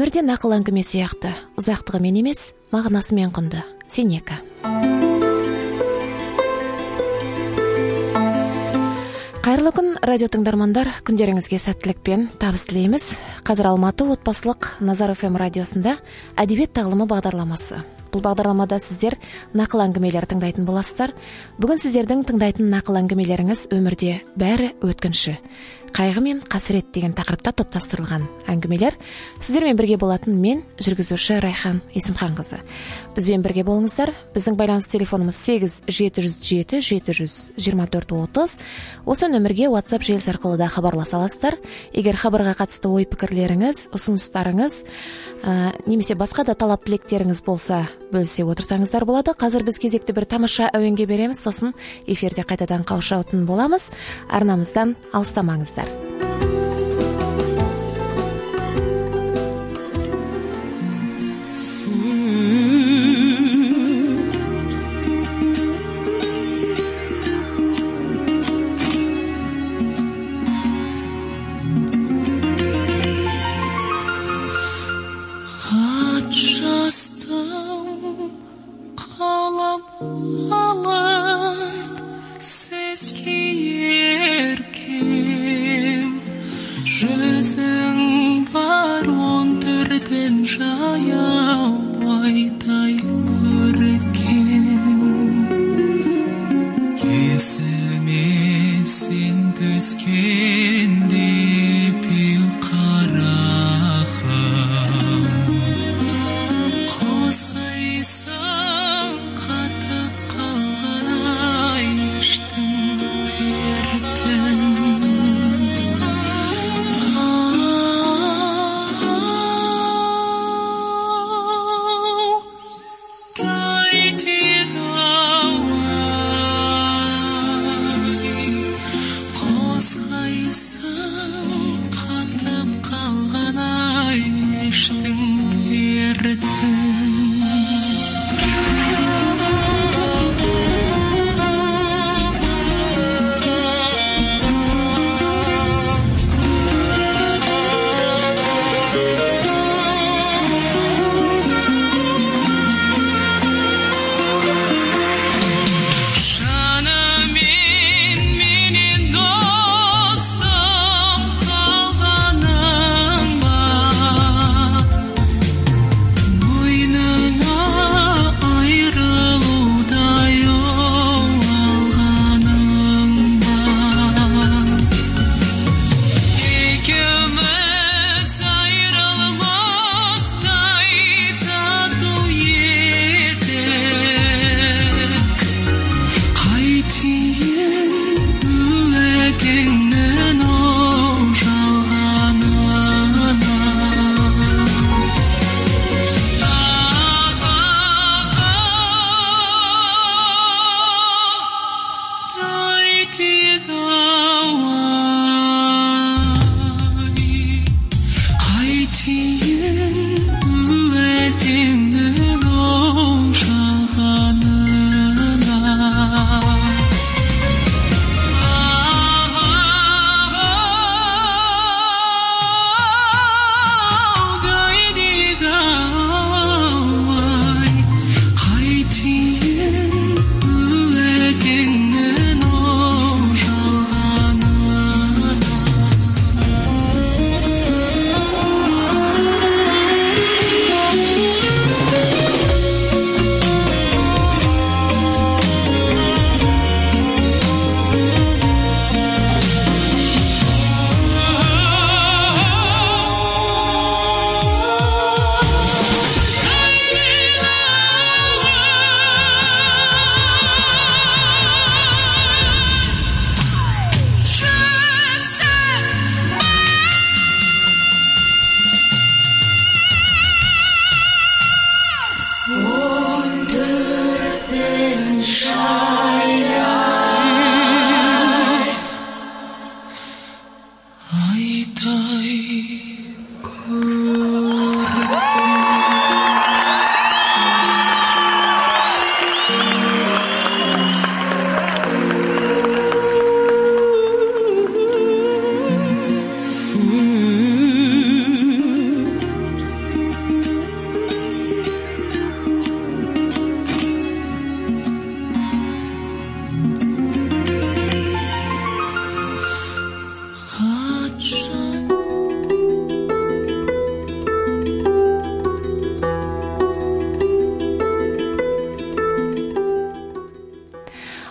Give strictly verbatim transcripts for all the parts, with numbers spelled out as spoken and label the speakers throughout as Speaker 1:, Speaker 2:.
Speaker 1: Өмірде нақыл әңгіме сияқты, ұзақтығымен емес, мағынасымен құнды. Сенека. Қайырлы күн, радио тыңдармандар, күндеріңізге сәттілік пен табыс тілейміз. Қазір Алматы отбасылық Назар эф эм радиосында әдебиет тағылымы бағдарламасы. Бұл бағдарламада сіздер нақыл әңгімелер тыңдайтын боласыздар. Бүгін сіздердің тыңдайтын нақыл әңгімелеріңіз өмірде бәрі өткінші, қайғы мен қасірет деген тақырыпта топтастырылған әңгімелер. Сіздермен бірге болатын мен, жүргізуші Райхан Есімханқызы. Бізбен бірге болыңыздар. Біздің байланыс телефонымыз сегіз жеті жүз жеті жеті жүз жиырма төрт отыз. Осы нөмірге WhatsApp желісі арқылы да хабарласа аласыздар. Егер хабарға қатысты ой пікірлеріңіз, ұсыныстарыңыз, ә, немесе басқа да талап тілектеріңіз болса, бөлісе отырсаңыздар болады. Қазір біз кезекті бір тамаша әуенге береміз, сосын эфирде қайтадан қауышатын боламыз. Арнамыздан алыстамаңыздар.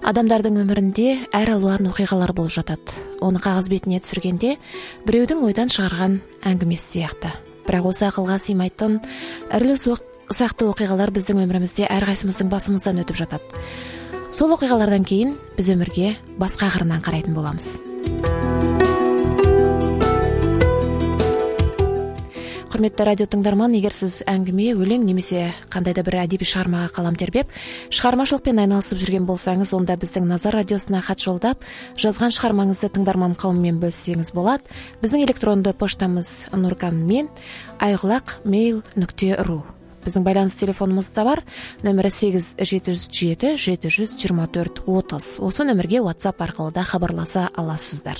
Speaker 1: Адамдардың өмірінде әр алуан оқиғалар болып жатады. Оны қағаз бетіне түсіргенде біреудің ойдан шығарған әңгімесі сияқты. Бірақ осы ақылға сыймайтын ірілі ұсақты оқиғалар біздің өмірімізде әрқайсымыздың басымыздан өтіп жатады. Сол оқиғалардан кейін біз өмірге басқа қырынан қарайтын боламыз. Құрметті радио тыңдарман, егер сіз әңгіме, өлең немесе қандай да бір әдеби шығармаға қалам тербеп, шығармашылықпен айналысып жүрген болсаңыз, онда біздің Назар радиосына хат жолдап, жазған шығармаңызды тыңдарман қауыммен бөліссеңіз болады. Біздің электронды поштамыз нурканмен айғұлақ мейл нүкте ру. Біздің байланыс телефонымыз да бар. Нөмірі сегіз жеті жүз жеті жеті жүз жиырма төрт отыз. Осы нөмірге WhatsApp арқылы да хабарласа аласыздар.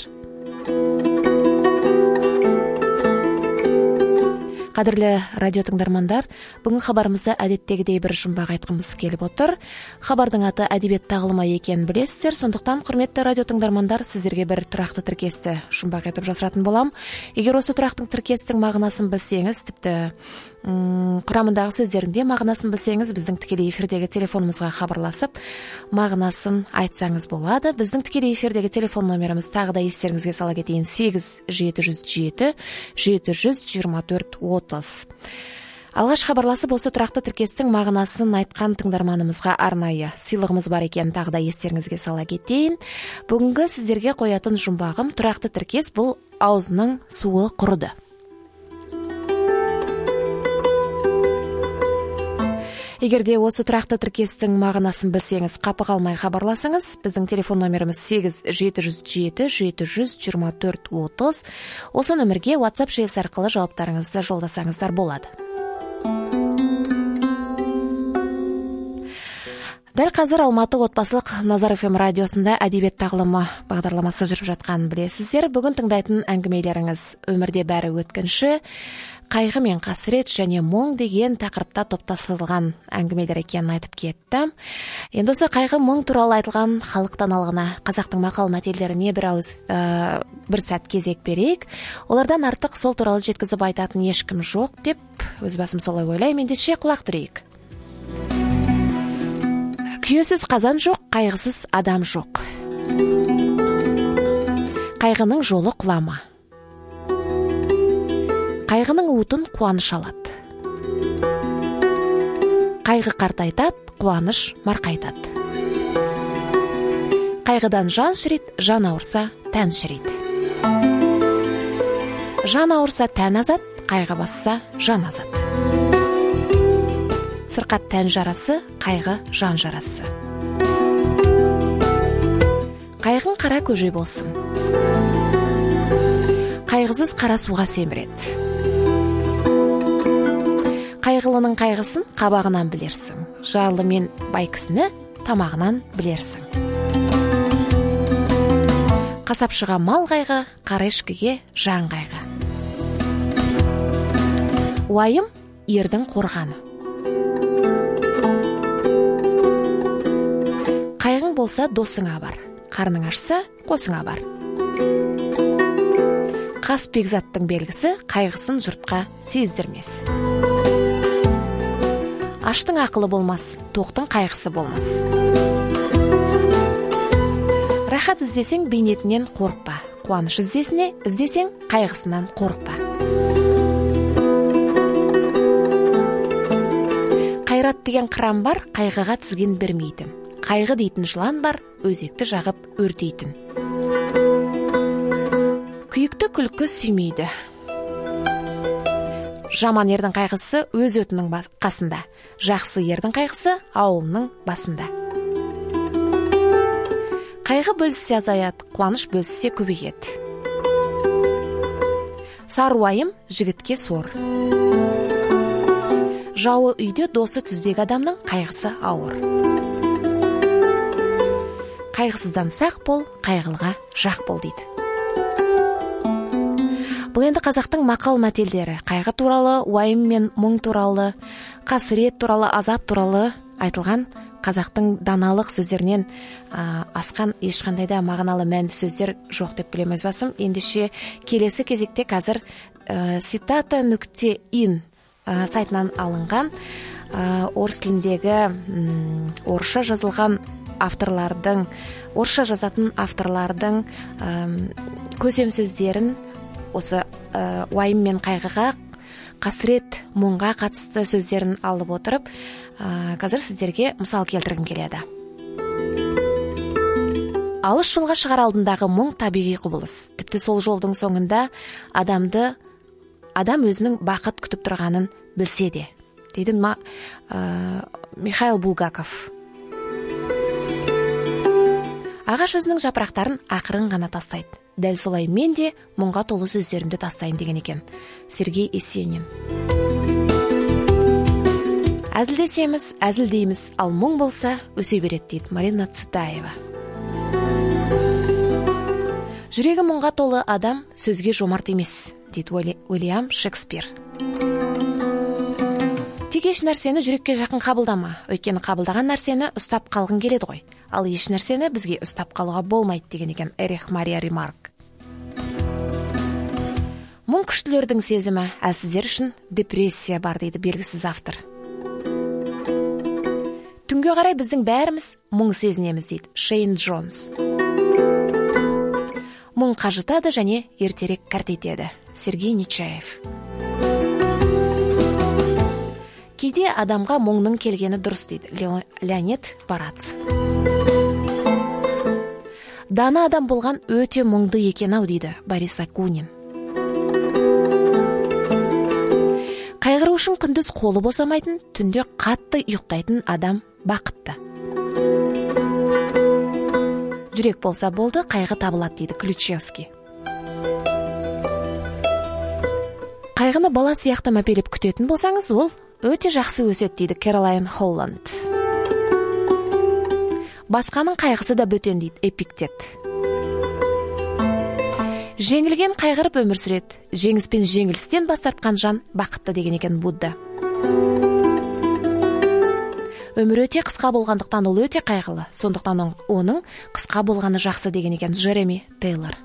Speaker 1: Қадірлі радио тыңдармандар, бүгін хабарымызда әдеттегідей бір жұмбақ айтқымыз келіп отыр. Хабардың аты әдебиет тағылымы екенін білесіздер, сондықтан құрметті радио тыңдармандар, сіздерге бір тұрақты тіркесті жұмбақ етіп жасыратын болам. Егер осы тұрақтың тіркестің мағынасын білсеңіз, тіпті құрамындағы сөздерінде мағынасын білсеңіз, біздің тікелей эфирдегі телефонымызға хабарласып, мағынасын айтсаңыз болады. Біздің тікелей эфирдегі телефон номеріміз тағы да естеріңізге сала кетейін: сегіз жеті жүз жеті жеті жүз жиырма төрт отыз. Алғаш хабарласып, осы тұрақты тіркестің мағынасын айтқан тыңдарманымызға арнайы сыйлығымыз бар екен, тағы да естеріңізге сала кетейін. Бүгінгі сіздерге қоятын жұмбағым тұрақты тіркес, бұл аузының суы құрыды. Егерде осы тұрақты тіркестің мағынасын білсеңіз, қапы қалмай хабарласыңыз. Біздің телефон номеріміз сегіз жеті жүз жеті жеті жүз жиырма төрт отыз. Осы нөмірге WhatsApp желісі арқылы жауаптарыңызды жолдасаңыздар болады. Дәл қазір Алматы отбасылық Назар эф эм радиосында әдебиет тағылымы бағдарламасы жүріп жатқанын білесіздер. Бүгін тыңдайтын әңгімелеріңіз өмірде бәрі өткінші, қайғы мен қасірет және мұң деген тақырыпта топтастырылған әңгімелер екенін айтып кетті. Енді осы қайғы мұң туралы айтылған халық даналығына, қазақтың мақал мәтелдеріне бір ауыз ә, бір сәт кезек берейік. Олардан артық сол туралы жеткізіп айтатын ешкім жоқ деп өз басым солай ойлаймын. Ендеше құлақ түрейік. Күйесіз қазан жоқ, қайғысыз адам жоқ. Қайғының жолы құлама. Қайғының уытын қуаныш алады. Қайғы қартайтады, қуаныш марқайтады. Қайғыдан жан шірейді, жан ауырса, тән шірейді. Жан ауырса, тән азат, қайғы басса, жан азат. Сырқат тән жарасы, қайғы жан жарасы. Қайғың қара көже болсын. Қайғысыз қара суға семіреді. Қайғылының қайғысын қабағынан білерсің. Жарлы мен бай кісіні тамағынан білерсің. Қасапшыға мал қайғы, қара ешкіге жан қайғы. Уайым ердің қорғаны. Қайғың болса досыңа бар, қарның ашса қосыңа бар. Қас бекзаттың белгісі қайғысын жұртқа сездірмес. Аштың ақылы болмас, тоқтың қайғысы болмас. Рахат іздесең бейнетінен қорықпа, қуаныш іздесіне іздесең қайғысынан қорықпа. Қайрат деген қыран бар, қайғыға тізген бермейтін. Қайғы дейтін жылан бар, өзекті жағып өртейтін. Күйікті күлкі сүймейді. Жаман ердің қайғысы өз өтінің қасында. Жақсы ердің қайғысы ауылының басында. Қайғы бөліссе азаяды, қуаныш бөліссе көбейеді. Сары уайым жігітке сор. Жауы үйде, досы түздегі адамның қайғысы ауыр. Қайғысыздан сақ бол, қайғылға жақ бол дейді. Бұл енді қазақтың мақал мәтелдері. Қайғы туралы, уайым мен мұң туралы, қасірет туралы, азап туралы айтылған қазақтың даналық сөздерінен ә, асқан ешқандай да мағыналы мәнді сөздер жоқ деп білеміз басым. Ендеше келесі кезекте қазір ә, цитата нүкте ин ә, сайтынан алынған ә, орыс тіліндегі м, орысша жазылған авторлардың, орысша жазатын авторлардың көсем сөздерін осы уайым мен қайғыға, қасірет, мұңға қатысты сөздерін алып отырып, қазір сіздерге мысал келтіргім келеді. Алыс жолға шығар алдындағы мұң табиғи құбылыс. Тіпті сол жолдың соңында адамды адам өзінің бақыт күтіп тұрғанын білсе де, дейді ма, ә, Михаил Булгаков. Ағаш өзінің жапырақтарын ақырын ғана тастайды. Дәл солай мен де мұңға толы сөздерімді тастайын деген екен. Сергей Есенин. Әзілдесеміз, әзілдейміз, ал мұң болса өсе береді, дейді Марина Цветаева. Жүрегі мұңға толы адам сөзге жомарт емес, дейді Уильям Шекспир. Тек еш нәрсені жүрекке жақын қабылдама, өйткені қабылдаған нәрсені ұстап қалғың келеді ғой. Ал еш нәрсені бізге ұстап қалуға болмайды, деген екен Эрих Мария Ремарк. Мұң күштілердің сезімі, әлсіздер үшін депрессия бар, дейді белгісіз автор. Түнге қарай біздің бәріміз мұң сезінеміз, дейді Шейн Джонс. Мұң қажытады және ертерек кәртейтеді, Сергей Нечаев. Кейде адамға мұңның келгені дұрыс, дейді Леонид Барац. Дана адам болған өте мұңды екен-ау, дейді Борис Акунин. Қайғыру үшін күндіз қолы босамайтын, түнде қатты ұйықтайтын адам бақытты. Жүрек болса болды, қайғы табылады, дейді Ключевский. Қайғыны бала сияқты мәпелеп күтетін болсаңыз, ол өте жақсы өсет, дейді Кэролайн Холланд. Басқаның қайғысы да бөтен, дейді Эпиктет. Жеңілген қайғырып өмір сүреді, жеңіс пен жеңілістен бас тартқан жан бақытты, деген екен Будда. Өмір өте қысқа болғандықтан ол өте қайғылы, сондықтан оның қысқа болғаны жақсы, деген екен Джереми Тейлор.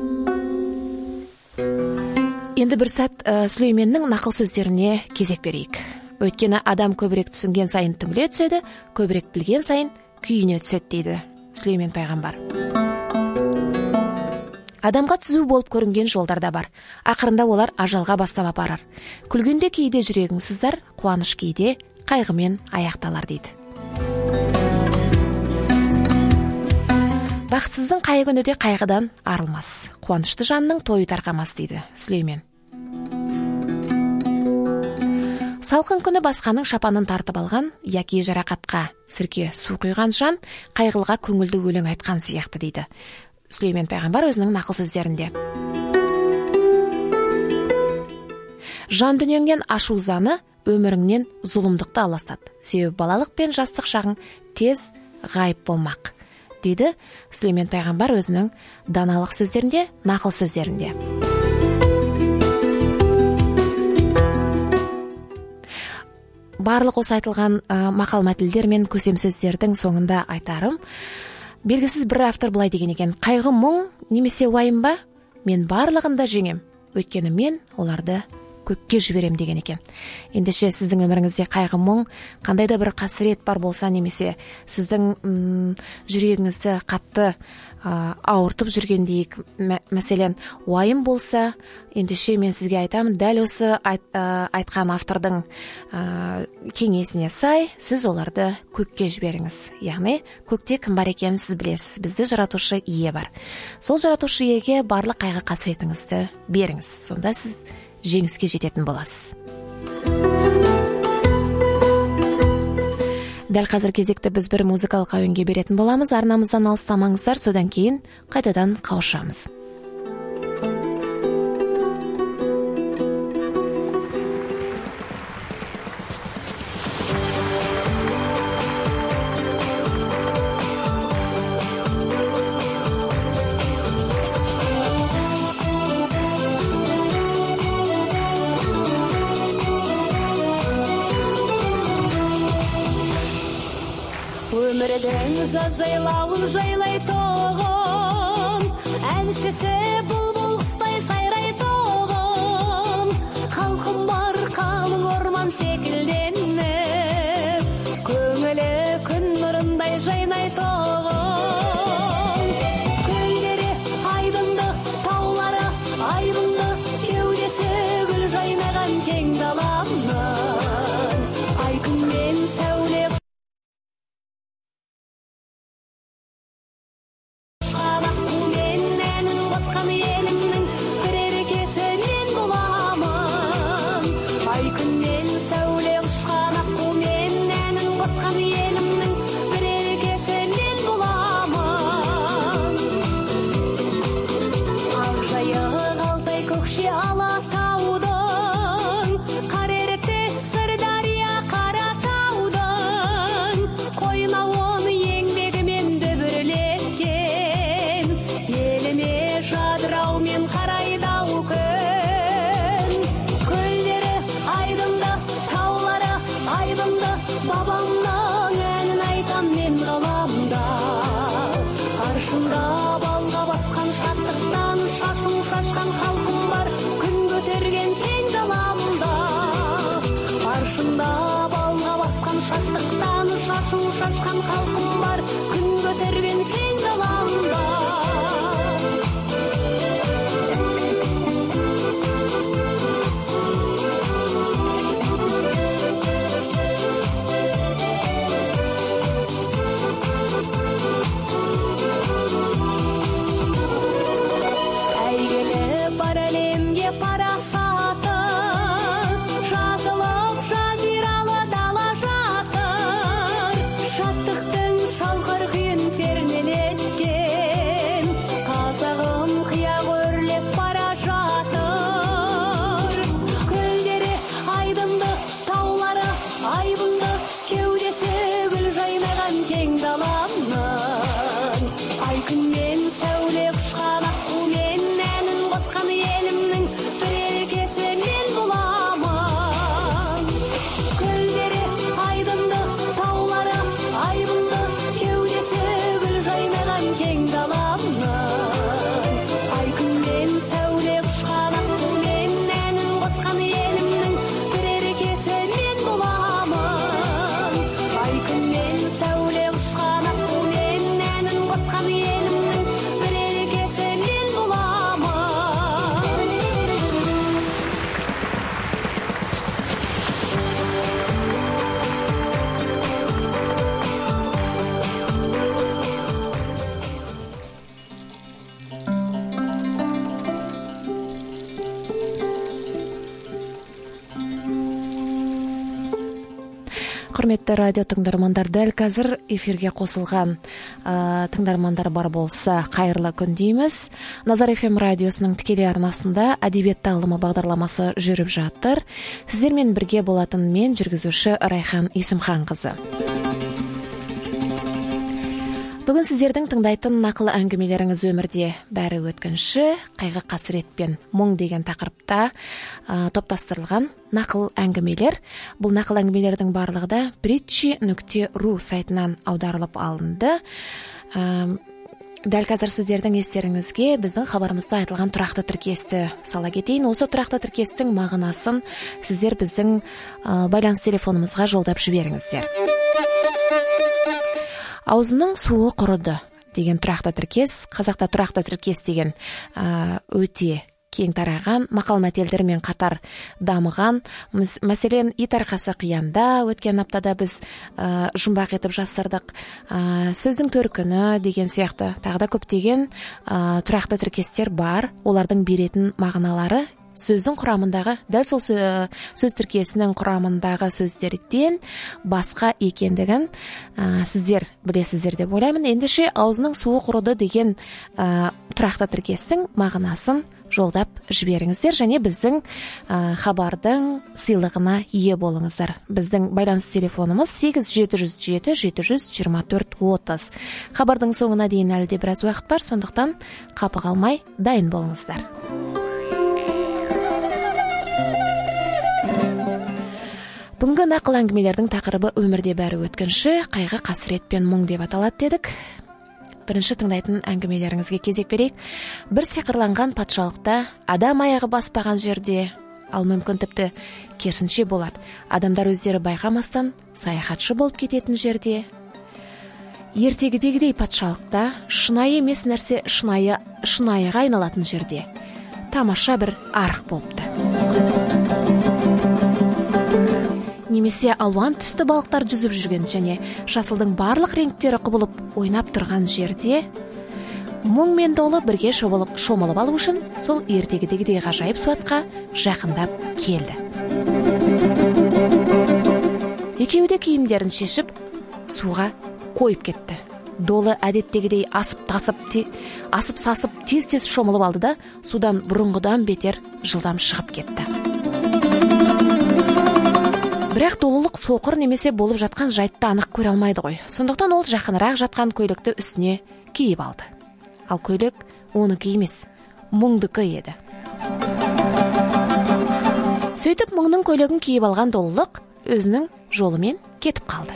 Speaker 1: Енді бір сәт ә, Сүлейменнің нақыл сөздеріне кезек берейік. Өйткені адам көбірек түсінген сайын түңіле түседі, көбірек білген сайын күйіне түседі, дейді Сүлеймен пайғамбар. Адамға түзу болып көрінген жолдар да бар. Ақырында олар ажалға бастап апарар. Күлгенде кейде жүрегің сыздар, қуаныш кейде қайғымен аяқталар, дейді. Бақытсыздың қай күні де қайғыдан арылмас. Қуанышты жанның тойы тарқамас, дейді Сүлеймен. Салқын күні басқаның шапанын тартып алған, яки жарақатқа сірке су құйған жан қайғылға көңілді өлең айтқан сияқты, дейді Сүлеймен пайғамбар өзінің нақыл сөздерінде. Жан дүниеңнен ашу заны өміріңнен зұлымдықты аластады. Себебі балалық пен жастық шағың тез ғайып болмақ, дейді Сүлеймен пайғамбар өзінің даналық сөздерінде, нақыл сөздерінде. Барлық осы айтылған ә, мақал мәтелдер мен көсем сөздердің соңында айтарым. Белгісіз бір автор былай деген екен: қайғы мұң немесе уайым ба? Мен барлығын да жеңем, өйткені мен оларды көкке жіберем, деген екен. Ендеше сіздің өміріңізде қайғы мұң, қандай да бір қасірет бар болса, немесе сіздің м, жүрегіңізді қатты ә, ауыртып жүргендей, мәселен уайым болса, ендеше мен сізге айтамын, дәл осы айт, ә, айтқан автордың ә, кеңесіне сай, сіз оларды көкке жіберіңіз. Яғни көкте кім бар екенін сіз білесіз. Бізді жаратушы ие бар. Сол жаратушы иеге барлық қайғы қасіретіңізді беріңіз. Сонда сіз жеңіске жететін боласыз. Дәл қазір кезекті біз бір музыкалық әуенге беретін боламыз. Арнамыздан алыстамаңыздар, содан кейін қайтадан қауышамыз.
Speaker 2: Өмірдің жайлауын жайлайтұғын, әншісі бұлбұл құстай сайрайтұғын, халқым бар қалың орман секілденіп, көңілі күн нұрындай жайнайтұғын. ашу шашқан халқым бар, күн көтерген кең даламда.
Speaker 1: Құрметті радио тыңдармандар, дәл қазір эфирге қосылған тыңдармандар бар болса, қайырлы күн дейміз. Назар эф эм радиосының тікелей арнасында әдебиет тағылымы бағдарламасы жүріп жатыр. Сіздермен бірге болатын мен жүргізуші Райхан Есімханқызы. Бүгін сіздердің тыңдайтын нақыл әңгімелеріңіз өмірде бәрі өткінші, қайғы қасірет пен мұң деген тақырыпта ә, топтастырылған нақыл әңгімелер. Бұл нақыл әңгімелердің барлығы да притчи нүкте ру сайтынан аударылып алынды. Ә, дәл қазір сіздердің естеріңізге біздің хабарымызда айтылған тұрақты тіркесті сала кетейін. Осы тұрақты тіркестің мағынасын сіздер біздің ә, байланыс телефонымызға жолдап жіберіңіздер. Аузының суы құрыды деген тұрақты тіркес, қазақта тұрақты тіркес деген ә, өте кең тараған, мақал мәтелдермен қатар дамыған. Мәселен, ит арқасы қиянда өткен аптада біз ә, жұмбақ етіп жасырдық. Ә, сөздің төркіні деген сияқты тағы да көптеген ә, тұрақты тіркестер бар. Олардың беретін мағыналары сөздің құрамындағы, дәл сол сөз тіркесінің құрамындағы сөздерден басқа екендігін ә, сіздер білесіздер деп ойлаймын. Ендеше аузының суы құрыды деген ә, тұрақты тіркестің мағынасын жолдап жіберіңіздер және біздің ә, хабардың сыйлығына ие болыңыздар. Біздің байланыс телефонымыз сегіз жеті жүз жеті жеті жүз жиырма төрт отыз. Хабардың соңына дейін әлі де біраз уақыт бар, сондықтан қапы қалмай дайын болыңыздар. Бүгінгі нақыл әңгімелердің тақырыбы өмірде бәрі өткінші, қайғы қасірет пен мұң деп аталады дедік. Бірінші тыңдайтын әңгімелеріңізге кезек берейік. Бір сиқырланған патшалықта адам аяғы баспаған жерде, ал мүмкін тіпті керісінше болар. Адамдар өздері байқамастан саяхатшы болып кететін жерде. Ертегідегідей патшалықта шынайы емес нәрсе шынайы шынайыға айналатын жерде. Тамаша бір арық болыпты. Немесе алуан түсті балықтар жүзіп жүрген және жасылдың барлық реңктері құбылып ойнап тұрған жерде мұң мен долы бірге шомылып, шомылып алу үшін сол ертегідегідей ғажайып суатқа жақындап келді. Екеуі де киімдерін шешіп суға қойып кетті. Долы әдеттегідей асып тасып те, асып сасып тез-тез шомылып алды да судан бұрынғыдан бетер жылдам шығып кетті. Бірақ долылық соқыр немесе болып жатқан жайтты анық көре алмайды ғой. Сондықтан ол жақынырақ жатқан көйлекті үстіне киіп алды. Ал көйлек оныкі емес, мұңдыкі еді. Сөйтіп мұңның көйлегін киіп алған долылық өзінің жолымен кетіп қалды.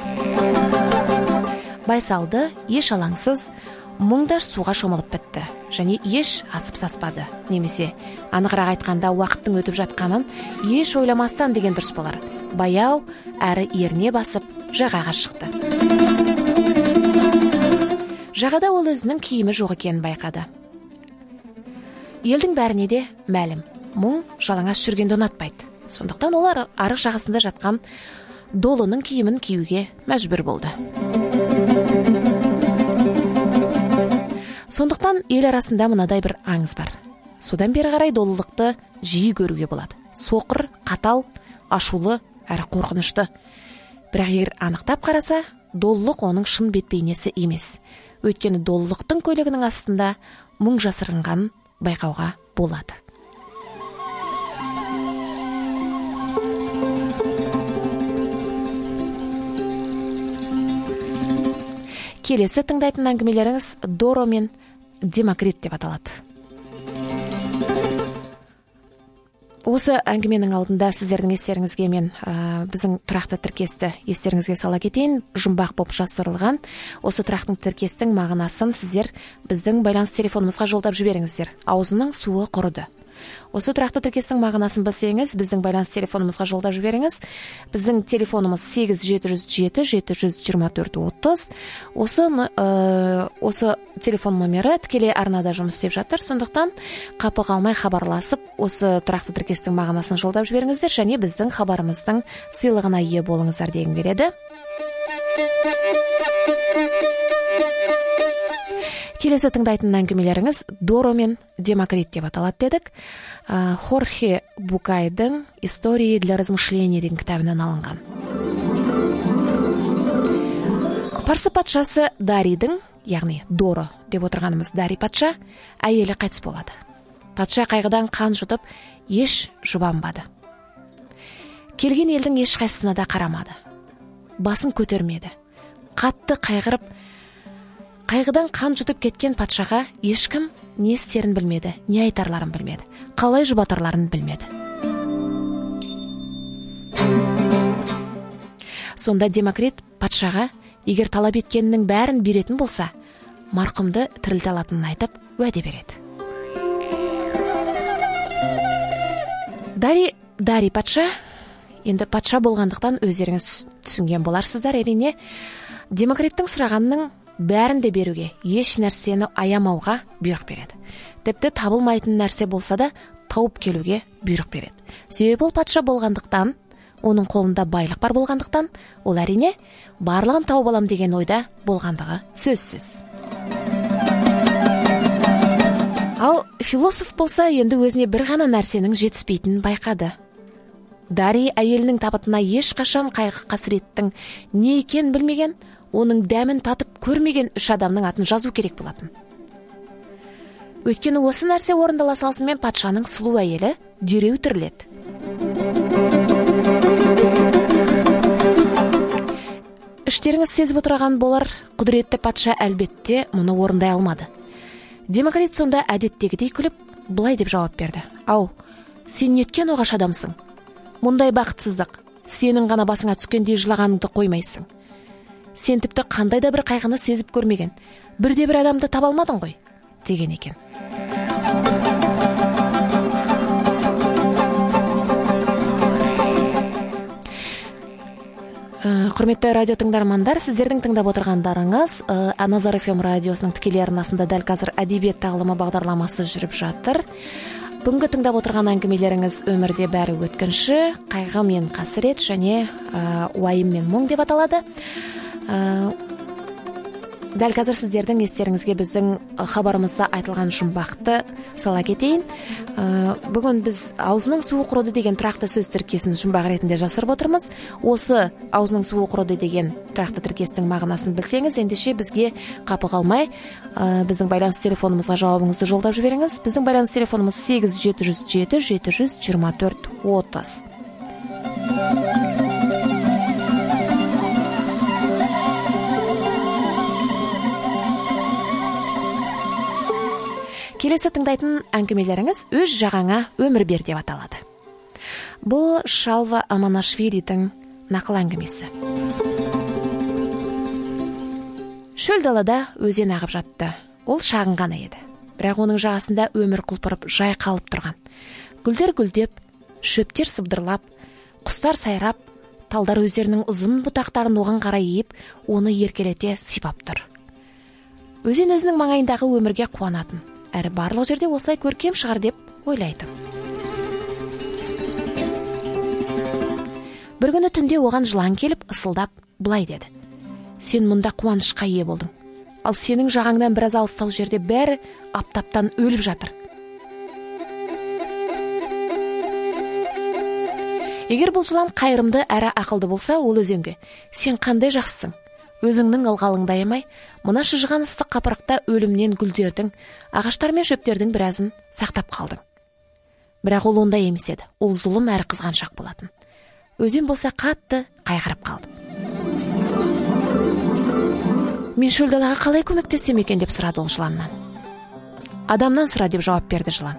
Speaker 1: Байсалды, еш алаңсыз, мұңдаш суға шомылып бітті және еш асып саспады. Немесе анығырақ айтқанда уақыттың өтіп жатқанын еш ойламастан деген дұрыс болар. Баяу әрі еріне басып жағаға шықты. жағада ол өзінің киімі жоқ екенін байқады. Елдің бәріне де мәлім, мұң жалаңаш жүргенді ұнатпайды. Сондықтан олар арық жағасында жатқан долының киімін киюге мәжбүр болды. Сондықтан ел арасында мынадай бір аңыз бар. Содан бері қарай долылықты жиі көруге болады. Соқыр, қатал, ашулы, әрі қорқынышты. Бірақ егер анықтап қараса, долылық оның шын бет бейнесі емес. Өйткені долылықтың көйлегінің астында мұң жасырынғанын байқауға болады. Келесі тыңдайтын әңгімелеріңіз Доро мен Демокрит деп аталады. Осы әңгіменің алдында сіздердің естеріңізге мен ә, біздің тұрақты тіркесті естеріңізге сала кетейін. Жұмбақ боп жасырылған осы тұрақтың тіркестің мағынасын сіздер біздің байланыс телефонымызға жолдап жіберіңіздер. Аузының суы құрыды. Осы тұрақты тіркестің мағынасын білсеңіз, біздің байланыс телефонымызға жолдап жіберіңіз. Біздің телефонымыз сегіз жеті жүз жеті жеті жүз жиырма төрт отыз. Осы ә, осы телефон номері тікелей арнада жұмыс істеп жатыр. Сондықтан қапы қалмай хабарласып, осы тұрақты тіркестің мағынасын жолдап жіберіңіздер және біздің хабарымыздың сыйлығына ие болыңыздар дегім келеді. Келесі тыңдайтын әңгімелеріңіз Доро мен Демокрит деп аталады дедік. Хорхе Букайдың «Истории для размышления» деген кітабынан алынған. Парсы патшасы Дарийдің, яғни Доро деп отырғанымыз Дарий патша, әйелі қайтыс болады. Патша қайғыдан қан жұтып, еш жұбанбады. Келген елдің еш қайсысына да қарамады. Басын көтермеді. Қатты қайғырып, қайғыдан қан жұтып кеткен патшаға ешкім не істерін білмеді, не айтарларын білмеді, қалай жұбатарларын білмеді. Сонда Демокрит патшаға егер талап еткенінің бәрін беретін болса, марқұмды тірілте алатынын айтып, уәде береді. Дарий, Дарий патша, енді патша болғандықтан өздеріңіз түсінген боларсыздар, әрине, Демокриттің сұрағанның бәрін де беруге, еш нәрсені аямауға бұйрық береді. Тіпті табылмайтын нәрсе болса да тауып келуге бұйрық береді. Себебі ол патша болғандықтан, оның қолында байлық бар болғандықтан, ол әрине барлығын тауып алам деген ойда болғандығы сөзсіз. Ал философ болса, енді өзіне бір ғана нәрсенің жетіспейтінін байқады. Дарий әйелінің табытына ешқашан қайғы қасіреттің не екенін білмеген, оның дәмін татып көрмеген үш адамның атын жазу керек болатын. Өйткені осы нәрсе орындала салысымен патшаның сұлу әйелі дереу тіріледі. Іштеріңіз сезіп отырған болар, құдіретті патша әлбетте мұны орындай алмады. Демокрит сонда әдеттегідей күліп, былай деп жауап берді. Ау, сен неткен оғаш адамсың? Мұндай бақытсыздық, сенің ғана басыңа түскендей жылағаныңды қоймайсың. Сен тіпті қандай да бір қайғыны сезіп көрмеген, бірде бір адамды таба алмадың ғой, деген екен. Құрметті радио тыңдармандар, сіздердің тыңдап отырғандарыңыз Назар эф эм радиосының тікелей арнасында дәл қазір әдебиет тағылымы бағдарламасы жүріп жатыр. Бүгінгі тыңдап отырған әңгімелеріңіз өмірде бәрі өткінші, қайғы мен қасірет және уайым мен мұң деп аталады. Дәл қазір сіздердің естеріңізге біздің хабарымызда айтылған жұмбақты сала кетейін. Бүгін біз аузының суы құрыды деген тұрақты сөз тіркесін жұмбақ ретінде жасырып отырмыз. Осы аузының суы құрыды деген тұрақты тіркестің мағынасын білсеңіз, ендеше бізге қапы қалмай біздің байланыс телефонымызға жауабыңызды жолдап жіберіңіз. Біздің байланыс телефонымыз сегіз жеті жүз жеті жеті жүз жиырма төрт отыз. Келесі тыңдайтын әңгімелеріңіз өз жағаңа өмір бер деп аталады. Бұл Шалва Аманашвилидің нақыл әңгімесі. Шөл далада өзен ағып жатты. Ол шағын ғана еді. Бірақ оның жағасында өмір құлпырып жай қалып тұрған. Гүлдер гүлдеп, шөптер сыбдырлап, құстар сайрап, талдар өздерінің ұзын бұтақтарын оған қарай иіп, оны еркелете сипап тұр. Өзен өзінің маңайындағы өмірге қуанатын, әрі барлық жерде осылай көркем шығар деп ойлайтын. Бір күні түнде оған жылан келіп ысылдап былай деді: сен мұнда қуанышқа ие болдың, ал сенің жағаңнан біраз алыстау жерде бәрі аптаптан өліп жатыр. Егер бұл жылан қайырымды әрі ақылды болса, ол өзенге: сен қандай жақсысың, өзіңнің ылғалыңды аямай, мына шыжыған ыстық қапырықта өлімнен гүлдердің, ағаштар мен шөптердің біразын сақтап қалдың. Бірақ ол ондай емес еді, ол зұлым әрі қызғаншақ болатын. Өзен болса қатты қайғырып қалды. Мен шөл далаға қалай көмектессем екен деп сұрады ол жыланнан. Адамнан сұра деп жауап берді жылан.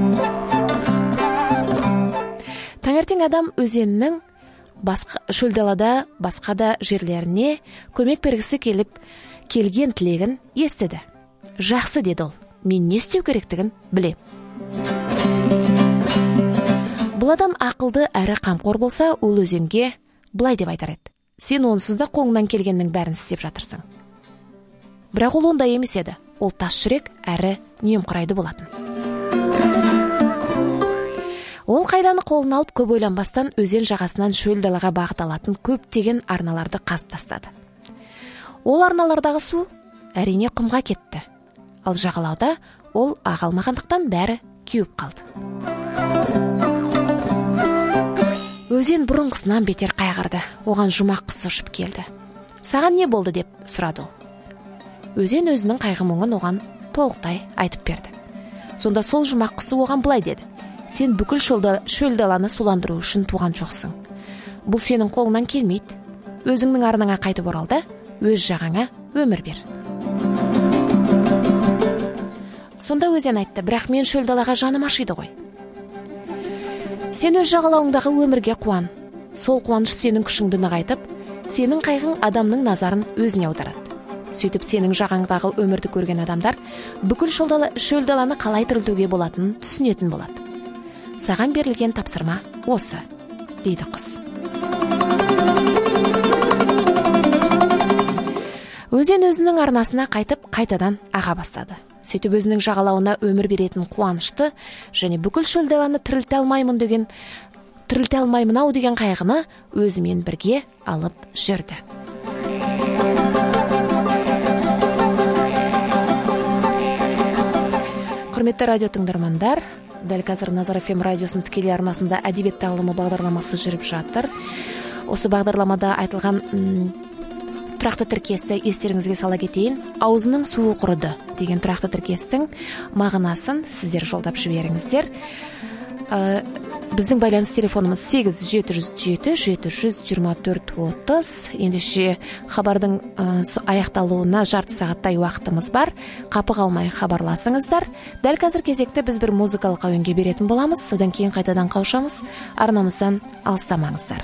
Speaker 1: Таңертең адам өзеннің басқа шөл далада басқа да жерлеріне көмек бергісі келіп келген тілегін естіді. Жақсы, деді ол, мен не істеу керектігін білем. Бұл адам ақылды әрі қамқор болса, ол өзенге былай деп айтар еді: сен онсыз да қолыңнан келгеннің бәрін істеп жатырсың. Бірақ ол ондай емес еді. Ол тас жүрек әрі немқұрайды болатын. Ол қайданы қолына алып көп ойланбастан өзен жағасынан шөл далаға бағыт алатын көптеген арналарды қазып тастады. Ол арналардағы су әрине құмға кетті. Ал жағалауда ол аға алмағандықтан бәрі кеуіп қалды. Өзен бұрынғысынан бетер қайғырды. Оған жұмақ құс ұшып келді. Саған не болды деп сұрады ол. Өзен өзінің қайғы мұңын оған толықтай айтып берді. Сонда сол жұмақ құсы оған былай деді: сен бүкіл шөл даланы суландыру үшін туған жоқсың. Бұл сенің қолыңнан келмейді. Өзіңнің арнаңа қайтып оралды, өз жағаңа өмір бер. Сонда өзен айтты: бірақ мен шөл далаға жаным ашиды ғой. Сен өз жағалауыңдағы өмірге қуан. Сол қуаныш сенің күшіңді нығайтып, сенің қайғың адамның назарын өзіне аударады. Сөйтіп сенің жағаңдағы өмірді көрген адамдар бүкіл шөл даланы қалай тірілтуге болатынын түсінетін болады. Саған берілген тапсырма осы, дейді құс. Өзен өзінің арнасына қайтып, қайтадан аға бастады. Сөйтіп өзінің жағалауына өмір беретін қуанышты және бүкіл шөл даланы тірілте алмаймын деген, тірілте алмаймын ау деген қайғыны өзімен бірге алып жүрді. Құрметті радио тыңдармандар, дәл қазір Назар эф эм радиосының тікелей арнасында әдебиет тағылымы бағдарламасы жүріп жатыр. Осы бағдарламада айтылған м, тұрақты тіркесті естеріңізге сала кетейін. Аузының суы құрыды деген тұрақты тіркестің мағынасын сіздер жолдап жіберіңіздер. Ә, біздің байланыс телефонымыз сегіз жеті жүз жеті жеті жүз жиырма төрт отыз. Ендеше хабардың ә, аяқталуына жарты сағаттай уақытымыз бар. Қапы қалмай хабарласыңыздар. Дәл қазір кезекті біз бір музыкалық әуенге беретін боламыз. Содан кейін қайтадан қауышамыз. Арнамыздан алыстамаңыздар.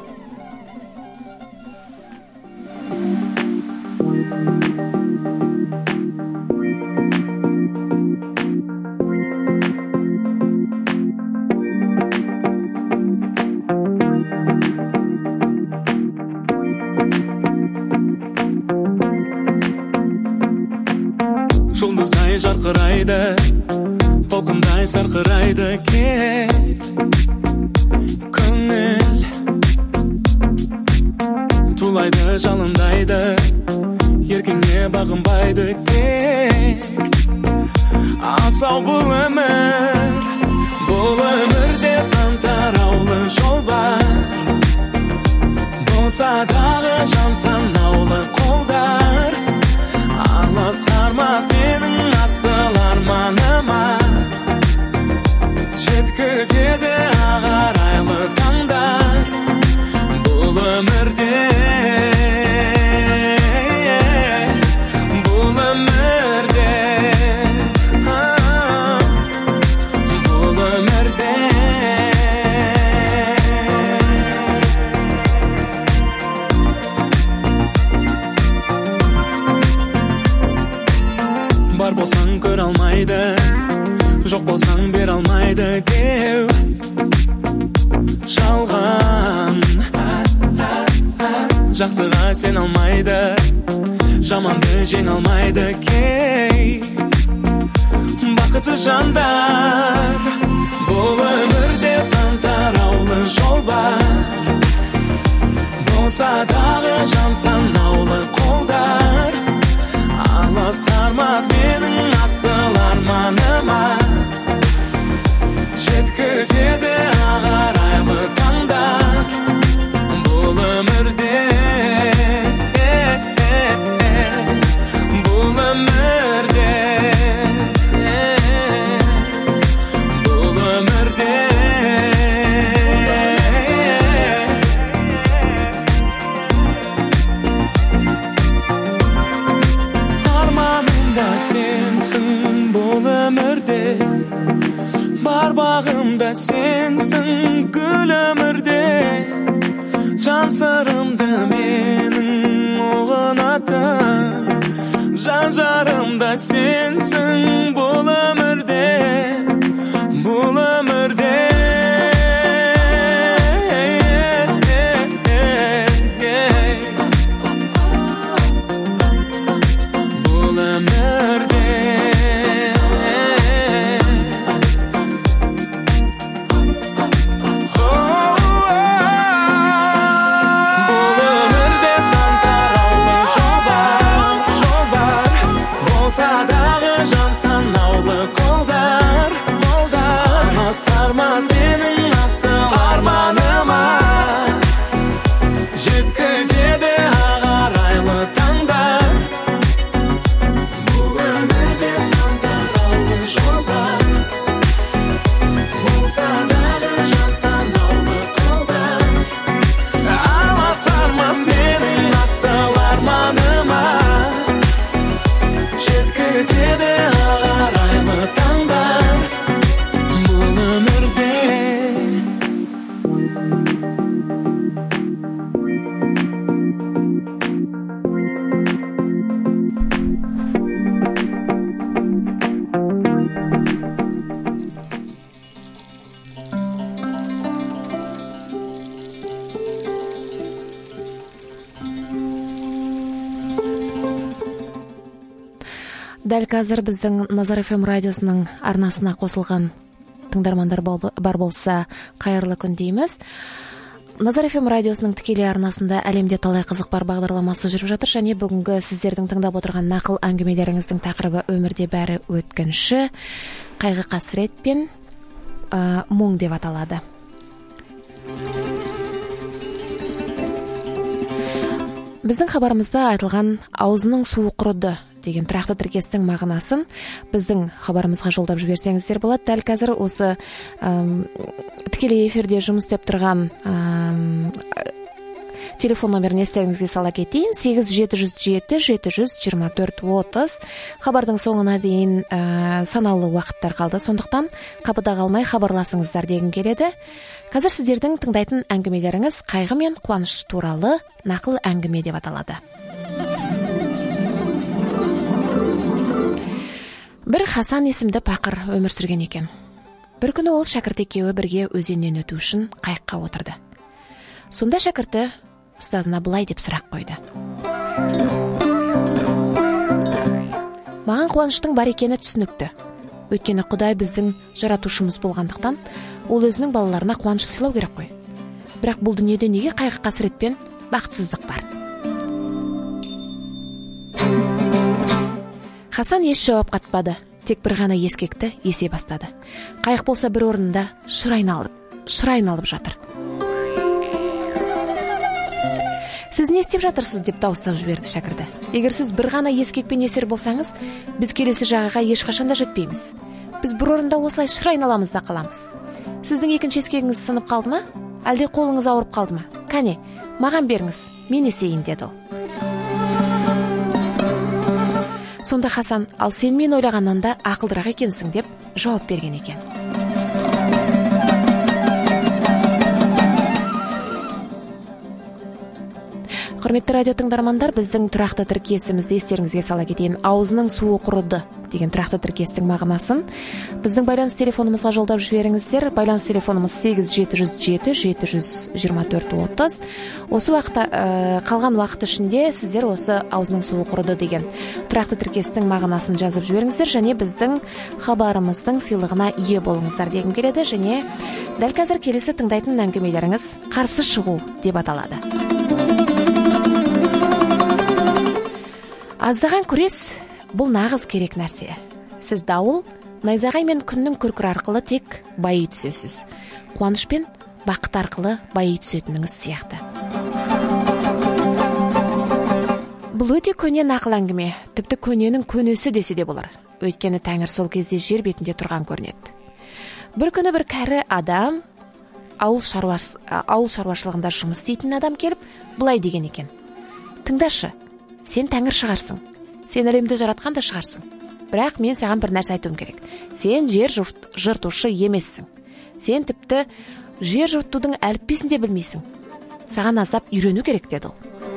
Speaker 3: Жұлдыздай жарқырайды, толқындай сарқырайды кек көңіл, тулайды жалындайды, еркіңе бағынбайды тек. Асау бұл өмір, бұл өмірде сан тараулы жол бар. Болса дағы жан санаулы қолдар, алысармас менің асыл арманыма, жеткізеді ағарайлы таңдар. Бұл өмірде, бұл өмірде, бұл өмірде. Бар болсаң көр алмайды, жоқ болсаң бер алмайды деу жалған, жақсыға сен алмайды, жаманды жеңе алмайды кей бақытсыз жандар. Бұл өмірде сан тараулы жол бар, болса дағы жан санаулы қолдар. Алысармас менің асыл арманыма, жеткізеді ағарайлы таңдар. Бұл өмірде, бұл өмірде, бұл өмірде арманымда сенсің, бұл өмірде бар бағымда сенсің, гүл өмірде жан сырымды менің ұғынатын, жан жарымда сенсің, бұл өмірде, бұл өмірде. Сармас менің асыл арманыма, жеткізеді ағарайлы таңдар. Бұл өмірде сан тараулы жол бар, болса дағы жан санаулы қолдар. Алысармас менің асыл арманыма, жеткізеді ағарайлы таңдар.
Speaker 1: Дәл қазір біздің Назар эф эм радиосының арнасына қосылған тыңдармандар бар болса, қайырлы күн дейміз. Назар эф эм радиосының тікелей арнасында әлемде талай қызық бар бағдарламасы жүріп жатыр, және бүгінгі сіздердің тыңдап отырған нақыл әңгімелеріңіздің тақырыбы өмірде бәрі өткінші, қайғы қасірет пен ә, мұң деп аталады. Біздің хабарымызда айтылған аузының суы құрыды деген тұрақты тіркестің мағынасын біздің хабарымызға жолдап жіберсеңіздер болады. Дәл қазір осы әм, тікелей эфирде жұмыс істеп тұрған әм, телефон номерін естеріңізге сала кетейін: сегіз жеті жүз жеті жеті жүз жиырма төрт отыз. Хабардың соңына дейін ә, санаулы уақыттар қалды, сондықтан қапыда қалмай хабарласыңыздар дегім келеді. Қазір сіздердің тыңдайтын әңгімелеріңіз қайғы мен қуаныш туралы нақыл әңгіме деп аталады. Бір Хасан есімді пақыр өмір сүрген екен. Бір күні ол шәкірт екеуі бірге өзеннен өту үшін қайыққа отырды. Сонда шәкірті ұстазына былай деп сұрақ қойды: маған қуаныштың бар екені түсінікті. Өйткені Құдай біздің жаратушымыз болғандықтан, ол өзінің балаларына қуаныш сыйлау керек қой. Бірақ бұл дүниеде неге қайғы қасірет пен бақытсыздық бар? Хасан еш жауап қатпады, тек бір ғана ескекті есе бастады. Қайық болса бір орнында шыр айналып, шыр айналып жатыр. Сіз не істеп жатырсыз деп дауыстап жіберді шәкірті. Егер сіз бір ғана ескекпен есер болсаңыз, біз келесі жағаға ешқашанда жетпейміз. Біз бір орында осылай шыр айналамыз да қаламыз. Сіздің екінші ескегіңіз сынып қалды ма? Әлде қолыңыз ауырып қалды ма? Кәне, маған беріңіз, мен есейін деді ол. Сонда Хасан: ал сен мен ойлағаннан да ақылдырақ екенсің деп жауап берген екен. Құрметті радио тыңдармандар, біздің тұрақты тіркесімізді естеріңізге сала кетейін. Аузының суы құрыды деген тұрақты тіркестің мағынасын біздің байланыс телефонымызға жолдап жіберіңіздер. Байланыс телефонымыз сегіз жеті жүз жеті жеті жүз жиырма төрт отыз. Осы уақытта ә, қалған уақыт ішінде сіздер осы аузының суы құрыды деген тұрақты тіркестің мағынасын жазып жіберіңіздер және біздің хабарымыздың сыйлығына ие болыңыздар дегім келеді. Және дәл қазір келесі тыңдайтын әңгімелеріңіз қарсы шығу деп аталады. Аздаған күрес бұл нағыз керек нәрсе. Сіз дауыл, найзағай мен күннің күркірі арқылы тек байи түсесіз. Қуаныш пен бақыт арқылы байи түсетініңіз сияқты. Бұл өте көне нақыл әңгіме, тіпті көненің көнесі десе де болар. Өйткені Тәңір сол кезде жер бетінде тұрған көрінеді. Бір күні бір кәрі адам, ауыл шаруаш, ауыл шаруашылығында жұмыс істейтін адам келіп, былай деген екен: тыңдашы, сен Тәңір шығарсың, сен әлемді жаратқан да шығарсың. Бірақ мен саған бір нәрсе айтуым керек. Сен жер жұрт, жыртушы емессің. Сен тіпті жер жыртудың әліппесін де білмейсің. Саған аздап үйрену керек, деді ол.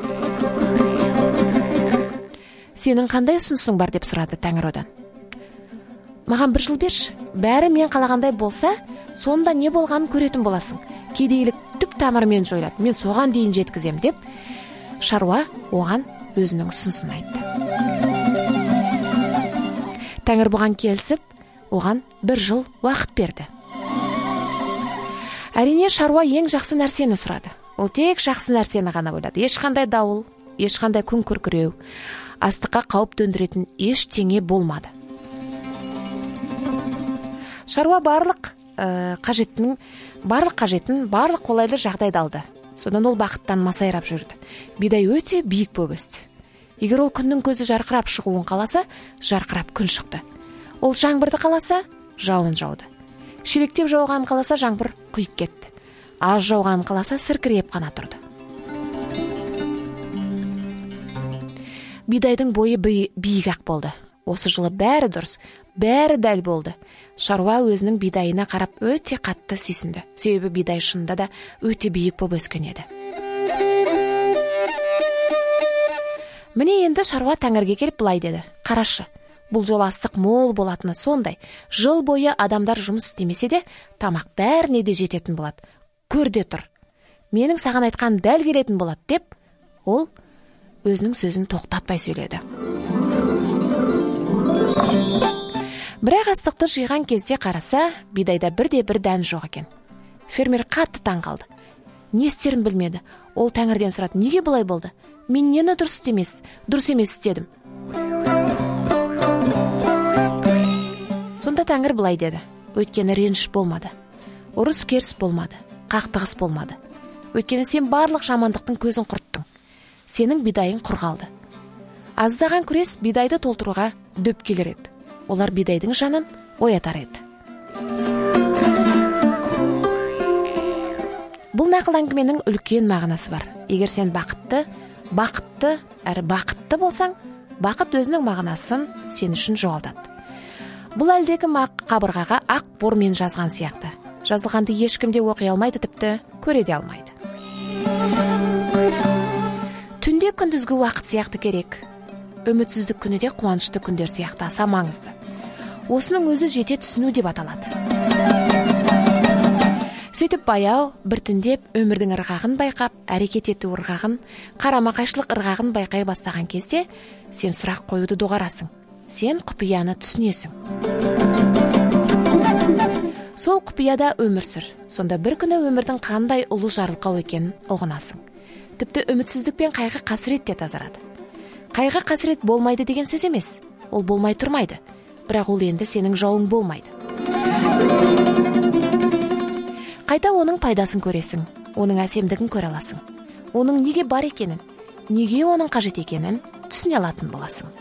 Speaker 1: Сенің қандай ұсынысың бар деп сұрады Тәңір одан. Маған бір жыл берші, бәрі мен қалағандай болса, сонда не болғанын көретін боласың. Кедейлік түп тамырымен жойылады, мен соған дейін жеткізем деп, шаруа оған өзінің ұсынысын айтты. Тәңір бұған келісіп, оған бір жыл уақыт берді. Әрине, шаруа ең жақсы нәрсені сұрады. Ол тек жақсы нәрсені ғана ойлады. Ешқандай дауыл, ешқандай күн күркіреу, астыққа қауіп төндіретін ештеңе болмады. Шаруа барлық ә, қажеттінің, барлық қажетін, барлық қолайлы жағдайды алды. Содан ол бақыттан масайрап жүрді. Бидай өте биік боп өсті. Егер ол күннің көзі жарқырап шығуын қаласа, жарқырап күн шықты. Ол жаңбырды қаласа, жауын жауды. Шелектеп жауған қаласа, жаңбыр құйып кетті. Аз жауған қаласа, сіркіреп қана тұрды. Бидайдың бойы биік ақ болды. Осы жылы бәрі дұрыс, бәрі дәл болды. Шаруа өзінің бидайына қарап өте қатты сүйсінді. Себебі бидай шынында да өте биік боп өскен еді. Міне енді шаруа Тәңірге келіп былай деді: қарашы, бұл жол астық мол болатыны сондай. Жыл бойы адамдар жұмыс істемесе де, тамақ бәріне де жететін болады. Көр де тұр. Менің саған айтқан дәл келетін болады деп, ол өзінің сөзін тоқтатпай сөйледі. Бірақ астықты жиған кезде қараса, бидайда бірде-бір дән жоқ екен. Фермер қатты таң қалды. Не істерін білмеді. Ол Тәңірден сұрады: неге бұлай болды? Мен нені дұрыс істемес, дұрыс емес істедім? Сонда Тәңір былай деді: өйткені реніш болмады, ұрыс керіс болмады, қақтығыс болмады. Өйткені сен барлық жамандықтың көзін құрттың. Сенің бидайың құр қалды. Аздаған күрес бидайды толтыруға дөп келер еді. Олар бидайдың жанын оятар еді. Бұл нақыл әңгіменің үлкен мағынасы бар. Егер сен бақытты, бақытты әрі бақытты болсаң, бақыт өзінің мағынасын сен үшін жоғалтады. Бұл әлдегі ақ қабырғаға ақ бормен жазған сияқты. Жазылғанды ешкім де оқи алмайды, тіпті көре де алмайды. Түнде күндізгі уақыт сияқты керек. Үмітсіздік күні де қуанышты күндер сияқты аса маңызды. Осының өзі жете түсіну деп аталады. Сөйтіп баяу, біртіндеп өмірдің ырғағын байқап, әрекет ету ырғағын, қарама-қайшылық ырғағын байқай бастаған кезде, сен сұрақ қоюды доғарасың. Сен құпияны түсінесің. Сол құпияда өмір сүр. Сонда бір күні өмірдің қандай ұлы жарылқау екенін ұғынасың. Тіпті үмітсіздік пен қайғы қасірет те тазарады. Қайғы қасірет болмайды деген сөз емес. Ол болмай тұрмайды. Бірақ ол енді сенің жауың болмайды. Қайта оның пайдасын көресің, оның әсемдігін көре аласың. Оның неге бар екенін, неге оның қажет екенін түсіне алатын боласың.